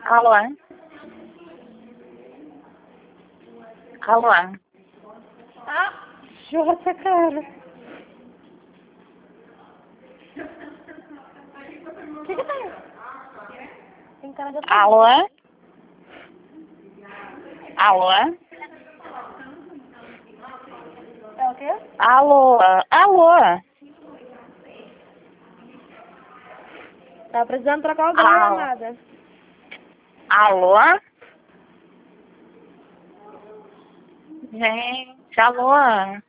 Alô? Alô? Ah, Jota, cara. O que tem? Tem cara de... Alô? Alô? É o quê? Alô? Alô? Tá precisando trocar uma Alô? granada. Alô? Gente, alô?